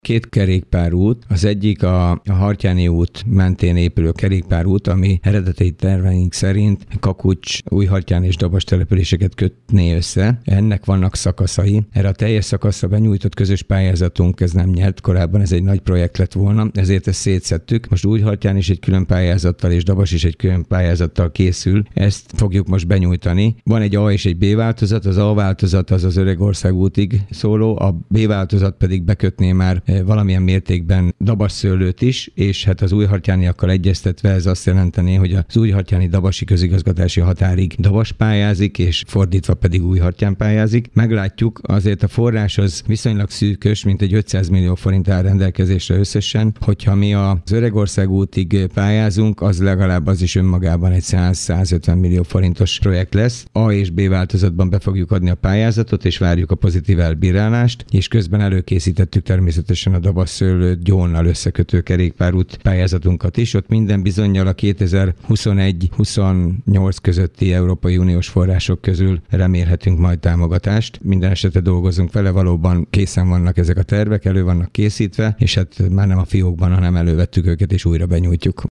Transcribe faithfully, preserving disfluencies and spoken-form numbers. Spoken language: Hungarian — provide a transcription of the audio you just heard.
Két kerékpárút, az egyik a, a Hartjányi út mentén épülő kerékpárút, ami eredeti terveink szerint Kakucs, Újhartyán és Dabas településeket kötné össze. Ennek vannak szakaszai. Erre a teljes szakaszra benyújtott közös pályázatunk, ez nem nyert korábban, ez egy nagy projekt lett volna, ezért ezt szétszettük. Most Újhartyán is egy külön pályázattal és Dabas is egy külön pályázattal készül. Ezt fogjuk most benyújtani. Van egy A és egy B változat, az A változat az az Öregország útig szóló, a B változat pedig bekötné már valamilyen mértékben Dabasszőlőt is, és hát az újhartyániakkal egyeztetve ez azt jelenteni, hogy az újhartyáni dabasi közigazgatási határig Dabas pályázik, és fordítva pedig Újhartyán pályázik. Meglátjuk, azért a forrás az viszonylag szűkös, mint egy ötszáz millió forint áll rendelkezésre összesen. Hogyha mi az Öregország útig pályázunk, az legalább az is önmagában egy száz-százötven millió forintos projekt lesz. A és B változatban be fogjuk adni a pályázatot, és várjuk a pozitív elbírálást, és közben előkészítettük természetesen a Dabasszőlőt Gyónnal összekötő kerékpárút pályázatunkat is. Ott minden bizonnyal a kétezer-huszonegy huszonnyolc közötti Európai Uniós források közül remélhetünk majd támogatást. Minden esetre dolgozunk vele, valóban készen vannak ezek a tervek, elő vannak készítve, és hát már nem a fiókban, hanem elővettük őket és újra benyújtjuk.